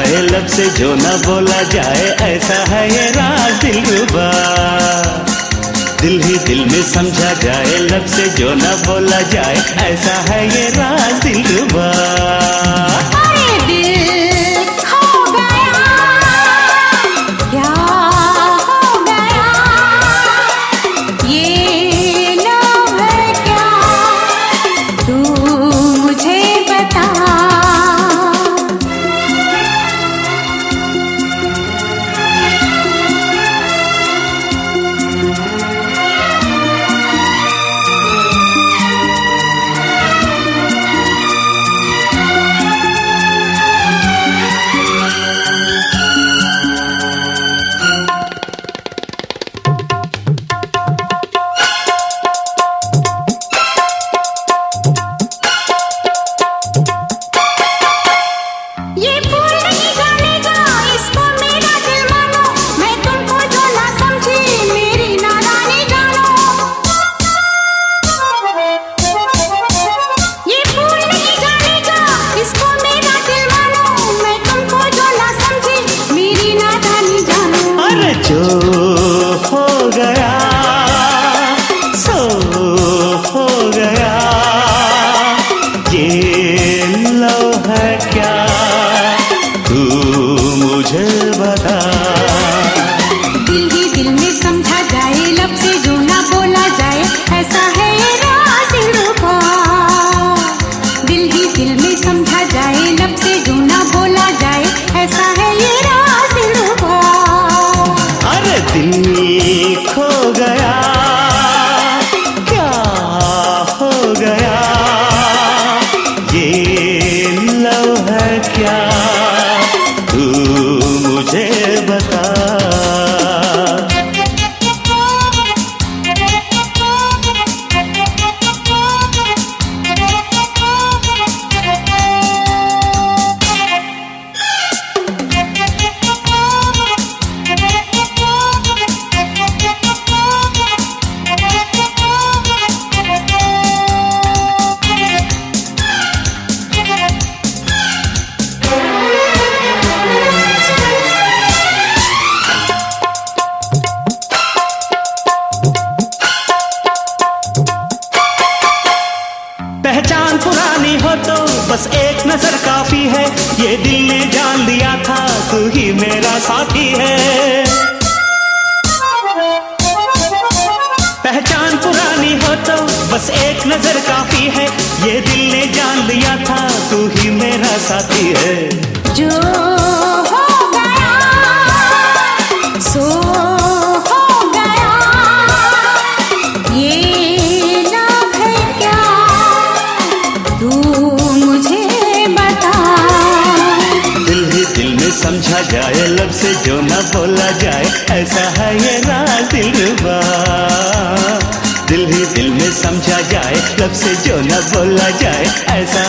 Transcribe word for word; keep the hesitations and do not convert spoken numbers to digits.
जाए लब से जो न बोला जाए, ऐसा है ये राज दिलरुबा। दिल ही दिल में समझा जाए लब से जो न बोला जाए, ऐसा है ये राज दिलरुबा। जो हो गया सो हो गया, ये लो है क्या तू मुझे बता। दिल ही दिल में समझा जाए लब से जो ना बोला जाए, ऐसा है ये राज दिलरुबा। दिल ही दिल में समझा जाए लब से जो ना बोला जाए, ऐसा है ये राज दिलरुबा। दिल खो गया क्या हो गया, ये लव है क्या तू मुझे बता। पहचान पुरानी हो तो बस एक नजर काफी है, ये दिल ने जान लिया था तू ही मेरा साथी है। पहचान पुरानी हो तो बस एक नजर काफी है, ये दिल ने जान लिया था तू ही मेरा साथी है। जो हो गया सो हो गया, ये समझा जाए लब से जो न बोला जाए, ऐसा है ये राज दिलरुबा। दिल ही दिल में समझा जाए लब से जो न बोला जाए, ऐसा